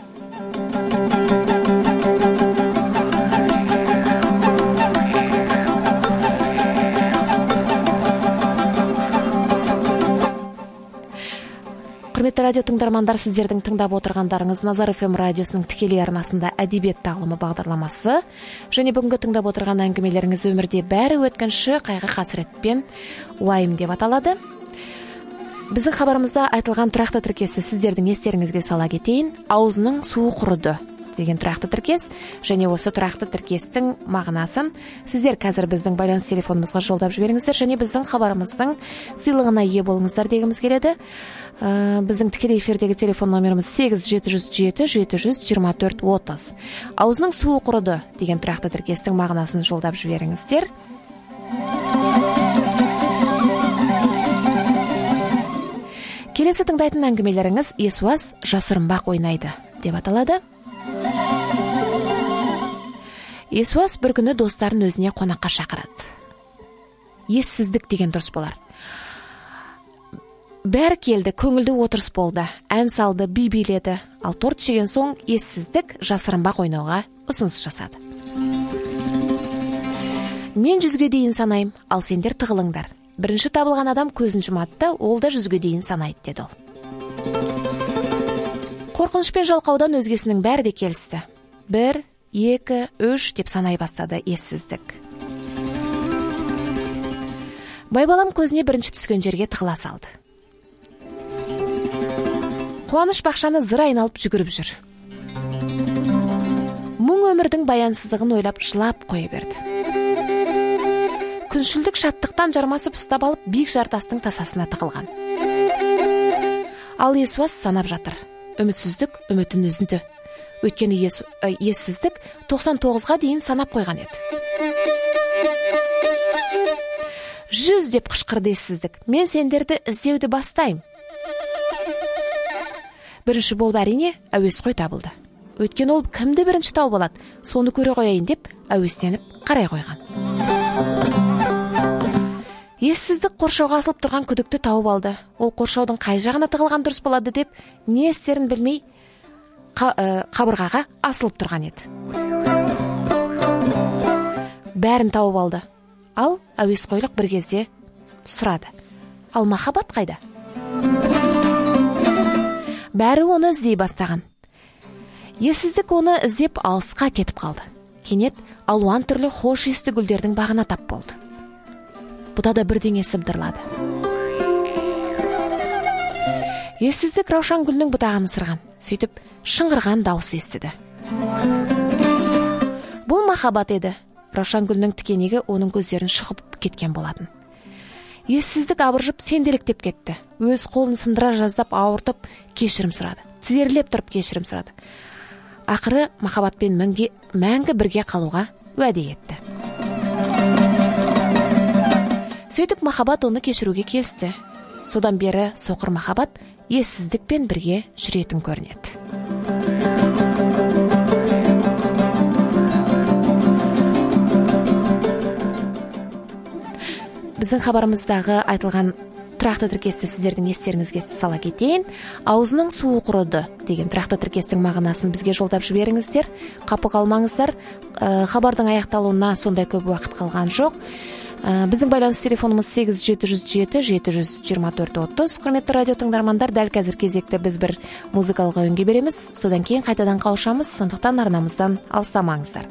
Speaker 1: Құрметті радио тыңдармандар, сіздердің тыңдап отырғандарыңыз Назар эф эм радиосының тікелей арнасында әдебиет тағылымы бағдарламасы. Және бүгінгі тыңдап отырған әңгімелеріңіз өмірде бәрі өткінші, қайғы қасіретпен уайым деп аталады. Биздин кабарыбызда айтылган турактуу тиркести сиздердин эстериңизге сала кетейин. Аузунун суу куруду деген турактуу тиркес және осы турактуу тиркестин мағынасын сиздер қазір биздин байланыс телефонубузга жолдап жибериңиздер және биздин кабарыбыздын сыйлыгына ээ болуңуздар дегimiz келеді. Биздин тикелей эфирдеги телефон номерimiz сегиз жети жүз жети жети жүз жыйырма төрт отуз. Аузунун суу куруду деген турактуу тиркестин мағынасын жолдап жибериңиздер. Келесі тыңдайтын әңгімелеріңіз Есуас жасырынбақ ойнайды деп аталады. Есуас бір күні достарын өзіне қонаққа шақырады. Ессіздік деген дұрыс болар. Бәрі келді, көңілді отырыс болды, ән салды, би биледі. Ал торт жеген соң ессіздік жасырынбақ ойнауға ұсыныс жасады. Мен жүзге дейін санайым, ал сендер тығылыңдар. Бірінші табылған адам көзін жұматты, ол да жүзге дейін санайды, деді ол. Қорқыныш пен жалқаудан өзгесінің бәрі де келісті. Бір, екі, үш деп санай бастады ессіздік. Байбалам көзіне бірінші түскен жерге тығыла салды. Қуаныш бақшаны зыр айналып жүгіріп жүр. Мұң өмірдің баянсыздығын ойлап жылап қоя берді. Күншілдік шаттықтан жармасып ұстап алып биік жартастың тасасына тығылған. Ал Есуас санап жатыр. Үмітсіздік үмітін үзінді. Өйткені ессіздік тоқсан тоғызға дейін санап қойған еді. Жүз деп қышқырды ессіздік. Мен сендерді іздеуді бастайым. Бірінші болып әрине әуесқой табылды. Өйткені ол кімді бірінші тауып алады, соны көре қояйын деп әуестеніп қарай қойған. Ессіздік қоршауға асылып тұрған күдікті тауып алды. Ол қоршаудың қай жағына тығылған дұрыс болады деп, не істерін білмей қабырғаға асылып тұрған еді. Бәрін тауып алды. Ал әуесқойлық бір кезде сұрады. Ал махаббат қайда? Бәрі оны іздей бастаған. Ессіздік оны іздеп алысқа кетіп қалды. Кенет алуан түрлі хош иісті гүлдердің бағына тап болды. Бұда да бірдеңе сыбдырлады. Ессіздік раушан гүлінің бұтағын ысырған, сөйтіп шыңғырған дауыс естіді. Бұл махаббат еді. Раушан гүлінің тікенегі оның көздерін шығып кеткен болатын. Ессіздік абыржып сенделіктеп кетті. Өз қолын сындыра жаздап ауыртып кешірім сұрады. Тізерлеп тұрып кешірім сұрады. Ақыры махаббатпен мәңгі бірге қалуға уәде етті. Сөйтіп махаббат оны кешіруге келісті. Содан бері соқыр махаббат ессіздікпен бірге жүретін көрінеді. Біздің хабарымыздағы айтылған тұрақты тіркесті сіздердің естеріңізге сала кетейін. Аузының суы құрыды деген тұрақты тіркестің мағынасын бізге жолдап жіберіңіздер. Қапы қалмаңыздар. Хабардың аяқталуына сондай көп уақыт қалған жоқ. Біздің байланыс телефонымыз сегиз жети жүз жети жети жүз жыйырма төрт отуз. Құрметті радио тыңдармандар, дәл қазір кезекте біз бір музыкалық ойынға береміз. Содан кейін қайтадан қауышамыз. Сондықтан арнамыздан алыстамаңыздар.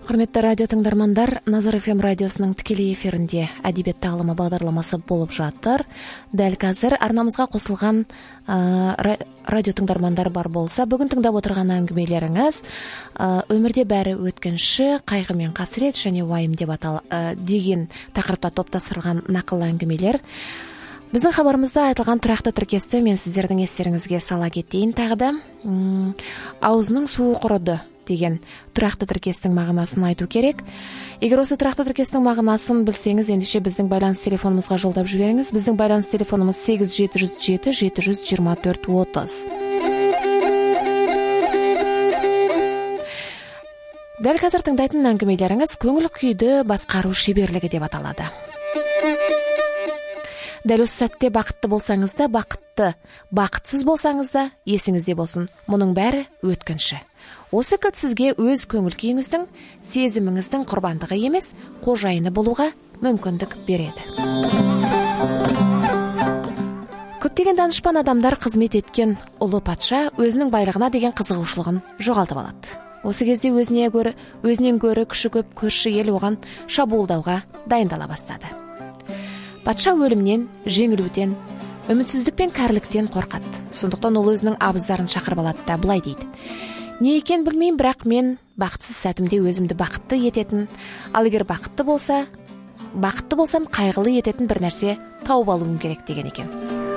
Speaker 1: Құрметті радио тыңдармандар, Назар эф эм радиосының тікелей эфирінде әдебиет тағылымы бағдарламасы болып жатыр. Дәл қазір арнамызға қосылған ә, радио тыңдармандар бар болса, бүгін тыңдап отырған әңгімелеріңіз ә, өмірде бәрі өткінші, қайғы мен қасірет және уайым деп атал ә, деген тақырыпта топтастырылған нақыл әңгімелер. Біздің хабарымызда айтылған тұрақты тіркесті мен сіздердің естеріңізге сала кетейін. Тағы да м- аузының суы құрыды деген тұрақты тіркестің мағынасын айту керек. Егер осы тұрақты тіркестің мағынасын білсеңіз, ендеше біздің байланыс телефонымызға жолдап жіберіңіз. Біздің байланыс телефонымыз сегіз жеті жүз жеті жеті жүз жиырма төрт отыз. Дәл қазір тыңдайтын әңгімелеріңіз көңіл күйді басқару шеберлігі деп аталады. Дәл осы сәтте бақытты болсаңыз да, бақытты, бақытсыз болсаңыз да, есіңізде болсын, мұның бәрі өткінші. Осы кілт сізге өз көңіл күйіңіздің, сезіміңіздің құрбандығы емес, қожайыны болуға мүмкіндік береді. Көптеген данышпан адамдар қызмет еткен ұлы патша өзінің байлығына деген қызығушылығын жоғалтып алады. Осы кезде өзіне гөрі, өзінен гөрі күші көп көрші ел оған шабуылдауға дайындала бастады. Патша өлімнен, жеңілуден, үмітсіздік пен кәріліктен қорқады. Сондықтан ол өзінің абыздарын шақырып алады да былай дейді: не екен білмеймін, бірақ мен бақытсыз сәтімде өзімді бақытты ететін, ал егер бақытты болса, бақытты болсам қайғылы ететін бір нәрсе тауып алуым керек деген екен.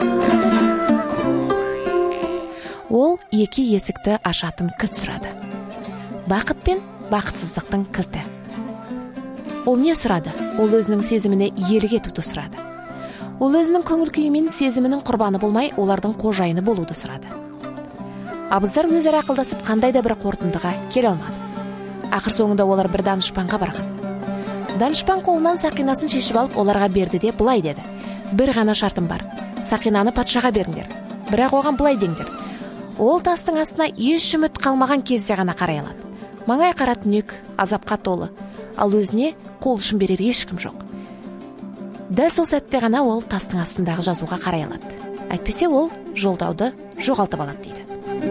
Speaker 1: Ол екі есікті ашатын кілт сұрады. Бақыт пен бақытсыздықтың кілті. Ол не сұрады? Ол өзінің сезіміне иелік етуді сұрады. Ол өзінің көңіл күйі мен сезімінің құрбаны болмай, олардың қожайыны болуды сұрады. Абыздар өзара ақылдасып қандай да бір қорытындыға келе алмады. Ақыр соңында олар бір данышпанға барған. Данышпан қолынан сақинасын шешіп алып оларға берді де былай деді: бір ғана шартым бар. Сақинаны патшаға беріңдер. Бірақ оған былай деңдер: ол тастың астына еш үміт қалмаған кезде ғана қарай алады. Маңай қара түнек, азапқа толы, ал өзіне қол ұшын берер ешкім жоқ. Дәл сол сәтте ғана ол тастың астындағы жазуға қарай алады. Әйтпесе ол жолдауды жоғалтып алады дейді.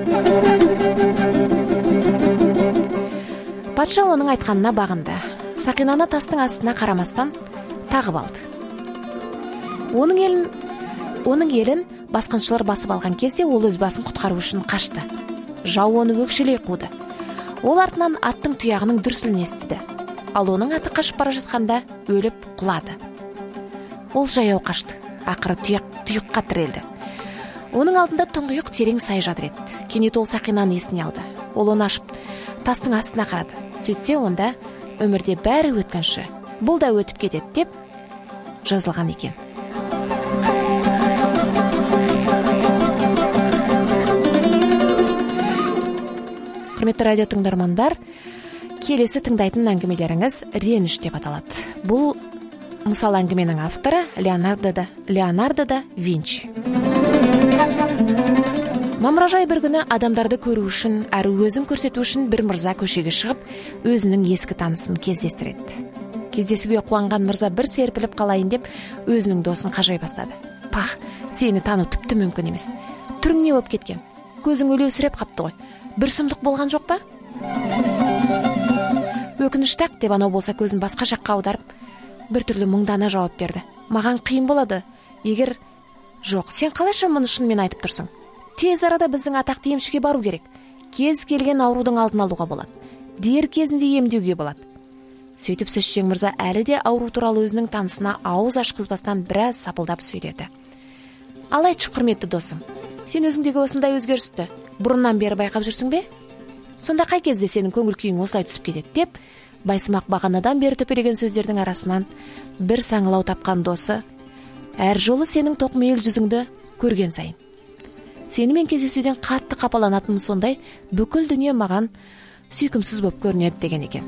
Speaker 1: Патша оның айтқанына бағынды. Сақинаны тастың астына қарамастан тағып алды. Оның елін, оның елін басқыншылар басып алған кезде ол өз басын құтқару үшін қашты. Жау оны өкшелей қуды. Ол артынан аттың тұяғының дүрсілін естіді. Ал оның аты қашып бара жатқанда өліп құлады. Ол жаяу қашты. Ақыры тұяқ тұйыққа тірелді. Оның алдында тұңғиық терең сай жатыр еді. Кенет ол сақинаны есіне алды. Ол оны ашып тастың астына қарады. Сөйтсе онда өмірде бәрі өткінші, бұл да өтіп кетеді деп жазылған екен. Құрметті радио тыңдармандар, келесі тыңдайтын әңгімелеріңіз реніш деп аталады. Бұл мысал әңгіменің авторы Леонардо да, Леонардо да Винчи. Мамыражай бір күні адамдарды көру үшін, әрі өзін көрсету үшін бір мырза көшеге шығып, өзінің ескі танысын кездестіреді. Кездесуге қуанған мырза бір серпіліп қалайын деп, өзінің досын қажай бастады. Пах, сені тану тіпті мүмкін емес. Түрің не болып кеткен? Көзің өлеусіреп қапты ғой. Бір сұмдық болған жоқ па? Өкініштақ деп анау болса көзін басқа жаққа аударып, бір түрлі мұңдана жауап берді. Маған қиын болады. Егер жоқ, сен қалайша мұны шынымен айтып тұрсың? Тез арада біздің атақты емшіге бару керек. Кез келген аурудың алдын алуға болады. Дер кезінде емдеуге болады. Сөйтіп Сөзшең мырза әлі де ауру туралы өзінің танысына ауыз ашқызбастан біраз сапылдап сөйледі. Ал айтшы, құрметті досым, сен өзіңдегі осындай өзгерісті бұрыннан бері байқап жүрсің бе? Сонда қай кезде сенің көңіл күйің осылай түсіп кетеді деп, байсымақ бағанадан бері төпелеген сөздердің арасынан бір саңылау тапқан досы, әр жолы сенің тоқмейіл жүзіңді көрген сайын сенімен кездесуден қатты қапаланатыным сондай, бүкіл дүние маған сүйкімсіз боп көрінеді деген екен.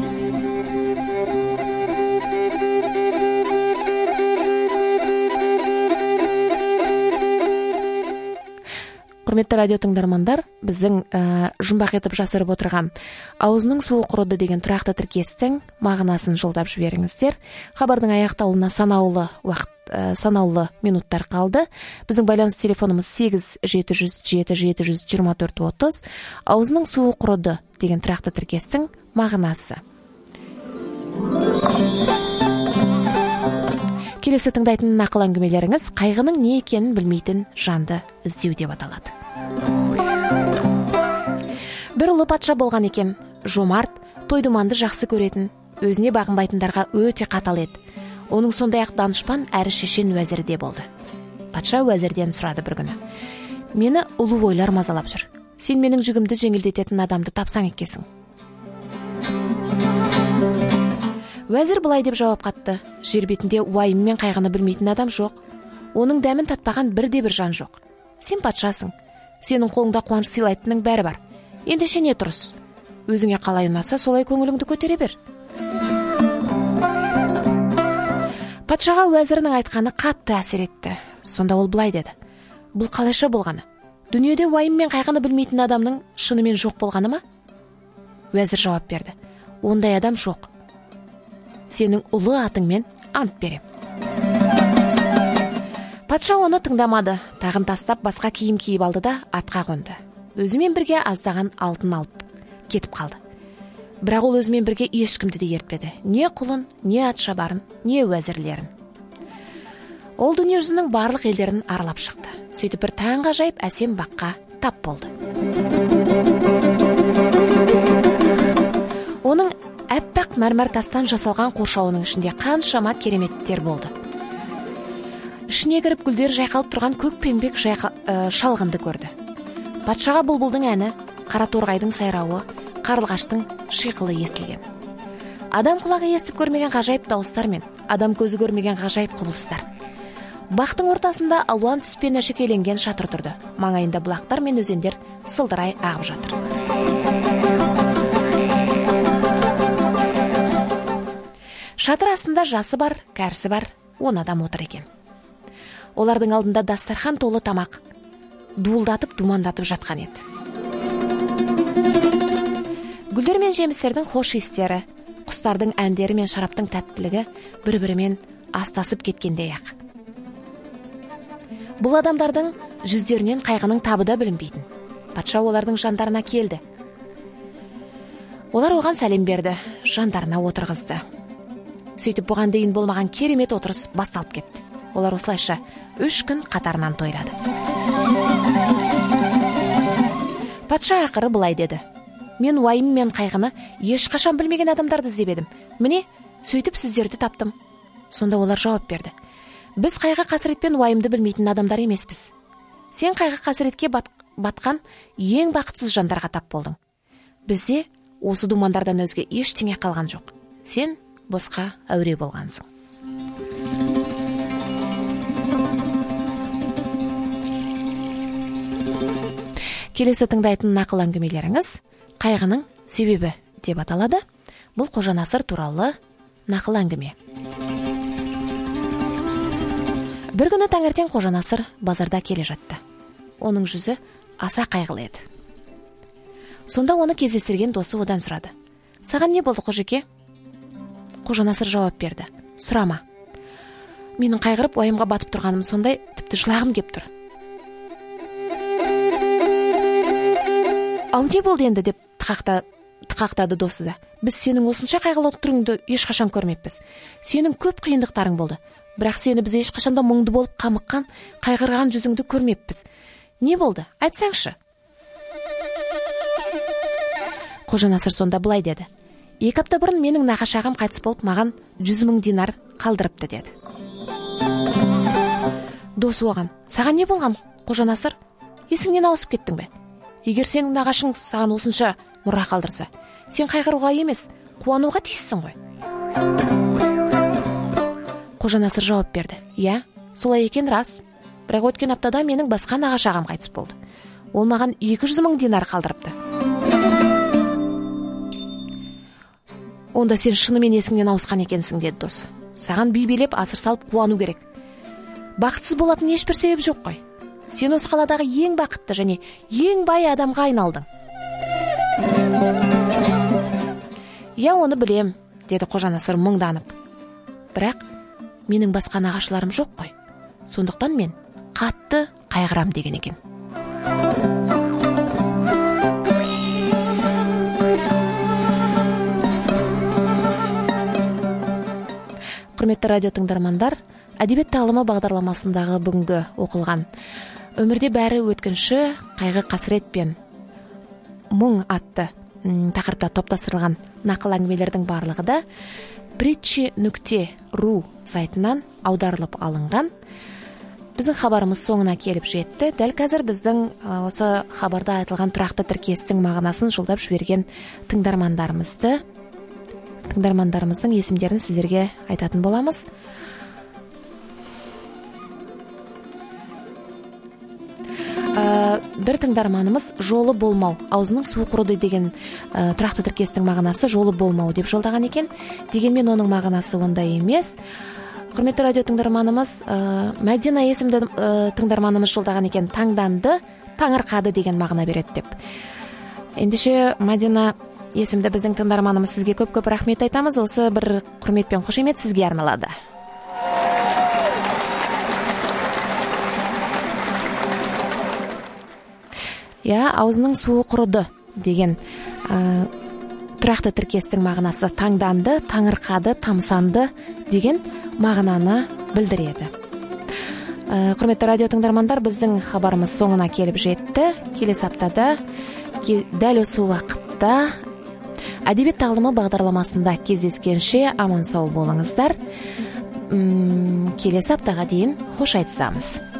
Speaker 1: Құрметті радио тыңдармандар, біздің ә, жұмбақ етіп жасырып отырған аузының суы құрыды деген тұрақты тіркестің мағынасын жолдап жіберіңіздер. Хабардың аяқталуына санаулы уақыт, ә, санаулы минуттар қалды. Біздің байланыс телефонымыз сегіз жеті жүз жеті жеті жүз жиырма төрт отыз. Аузының суы құрыды деген тұрақты тіркестің мағынасы. Келесі тыңдайтын нақыл әңгімелеріңіз қайғының не екенін білмейтін жанды іздеу деп аталады. Бір ұлы патша болған екен, жомарт, той-думанды жақсы көретін, өзіне бағынбайтындарға өте қатал еді. Оның сондай-ақ данышпан әрі шешен уәзірі де болды. Патша уәзірден сұрады бір күні: "Мені ұлы ойлар мазалап жүр. Сен менің жүгімді жеңілдететін адамды тапсаң екенсің." Уәзір былай деп жауап қатты: "Жер бетінде уайым мен қайғыны білмейтін адам жоқ. Оның дәмін татпаған бірде-бір жан жоқ. Сен патшасың. Сенің қолыңда қуаныш сыйлайтынның бәрі бар. Ендеше не тұрыс? Өзіңе қалай ұнаса, солай көңіліңді көтере бер." Патшаға уәзірінің айтқаны қатты әсер етті. Сонда ол былай деді: "Бұл қалайша болғаны? Дүниеде уайым мен қайғыны білмейтін адамның шынымен жоқ болғаны ма?" Уәзір жауап берді: "Ондай адам жоқ. Сенің ұлы атыңмен ант берем." Патша оны тыңдамады, тағын тастап басқа киім киіп алды да атқа қонды. Өзімен бірге аздаған алтын алып кетіп қалды. Бірақ ол өзімен бірге ешкімді де ертпеді. Не құлын, не атшабарын, не уәзірлерін. Ол дүние жүзінің барлық елдерін аралап шықты. Сөйтіп бір таңға жайып әсем баққа тап болды. Оның әппақ мәрмәр тастан жасалған қоршауының ішінде қаншама кереметтер болды. Ішіне кіріп гүлдер жайқалып тұрған көкпеңбек жайқа, ә, шалғынды көрді. Патшаға бұлбұлдың әні, қара торғайдың сайрауы, қарлығаштың шиқылы естілген. Адам құлағы естіп көрмеген ғажайып дауыстар мен адам көзі көрмеген ғажайып құбылыстар. Бақтың ортасында алуан түспен әшекейленген шатыр тұрды. Маңайында бұлақтар мен өзендер сылдырай ағып жатыр. Шатыр астында жасы бар, кәрісі бар, он адам отыр екен. Олардың алдында дастархан толы тамақ дуылдатып, думандатып жатқан еді. Гүлдер мен жемістердің хош иістері, құстардың әндері мен шараптың тәттілігі бір-бірімен астасып кеткендей ақ. Бұл адамдардың жүздерінен қайғының табы да білінбейтін. Патша олардың жандарына келді. Олар оған сәлем берді, жандарына отырғызды. Сөйтіп бұған дейін болмаған керемет отырыс басталып кетті. Олар осылайша үш күн қатарынан тойлады. Патша ақыры былай деді: "Мен уайым мен қайғыны ешқашан білмеген адамдарды іздеп едім. Міне, сөйтіп сіздерді таптым." Сонда олар жауап берді: "Біз қайғы қасіретпен уайымды білмейтін адамдар емеспіз. Сен қайғы қасіретке бат, батқан ең бақытсыз жандарға тап болдың. Бізде осы думандардан өзге ештеңе қалған жоқ. Сен босқа әуре болғансың." Келесі тыңдайтын нақыл әңгімелеріңіз қайғының себебі деп аталады. Бұл Қожа Насыр туралы нақыл әңгіме. Бір күні таңертең Қожа Насыр базарда келе жатты. Оның жүзі аса қайғылы еді. Сонда оны кездестірген досы одан сұрады: "Саған не болды, Қожеке?" Қожа Насыр жауап берді: "Сұрама. Менің қайғырып уайымға батып тұрғаным сондай, тіпті жылағым кеп тұр." "Ал не болды енді?" деп тықақта, тықақтады досы да. "Біз сенің осынша қайғылы түріңді ешқашан көрмеппіз. Сенің көп қиындықтарың болды. Бірақ сені біз ешқашанда мұңды болып қамыққан, қайғырған жүзіңді көрмеппіз. Не болды? Айтсаңшы." Қожа Насыр сонда былай деді: "Екі апта бұрын менің нағашағым қайтыс болып, маған жүз мың динар қалдырыпты" деді. Досы оған: "Саған не болған, Қожа Насыр? Есіңнен ауысып кеттің бе? Егер сенің нағашың саған осынша мұра қалдырса, сен қайғыруға емес, қуануға тиіссің ғой." Қожа Насыр жауап берді: "Иә, солай екен, рас. Бірақ өткен аптада менің басқа нағашағам қайтыс болды. Ол маған екі жүз мың динар қалдырыпты." "Онда сен шынымен есіңнен ауысқан екенсің" деді досы. "Саған би билеп асыр салып қуану керек. Бақытсыз болатын ешбір себеп жоқ қой. Сен осы қаладағы ең бақытты және ең бай адамға айналдың." "Я, оны білем" деді Қожа Насыр мұңданып. "Бірақ менің басқа нағашыларым жоқ қой. Сондықтан мен қатты қайғырам" деген екен. Құрметті радио тыңдармандар, әдебиет тағылымы бағдарламасындағы бүгінгі оқылған өмірде бәрі өткінші, қайғы қасірет пен мұң атты тақырыпта топтастырылған нақыл әңгімелердің барлығы да притчи нүкте ру сайтынан аударылып алынған. Біздің хабарымыз соңына келіп жетті. Дәл қазір біздің осы хабарда айтылған тұрақты тіркестің мағынасын жолдап жіберген тыңдармандарымызды тыңдармандарымыздың есімдерін сіздерге айтатын боламыз. Бір тыңдарманымыз жолы болмау, аузының суы құруды деген тұрақты тіркестің мағынасы жолы болмау деп жолдаған екен. Дегенмен оның мағынасы ондай емес. Құрметті радио тыңдарманымыз Мәдина есімді тыңдарманымыз жолдаған екен. Таңданды, таңырқады деген мағына береді деп. Ендеше Мәдина есімді біздің тыңдарманымыз сізге көп-көп рахмет айтамыз. Осы бір құрмет пен қошемет сізге арналады. Я, аузының суы құруды деген ә, тұрақты тіркестің мағынасы таңданды, таңырқады, тамсанды деген мағынаны білдіреді. Ә, құрметті радио тыңдармандар, біздің хабарымыз соңына келіп жетті. Келесі аптада дәл осы уақытта әдебиет тағылымы бағдарламасында кездескенше аман сау болыңыздар. М- келесі аптаға дейін қош айтысамыз.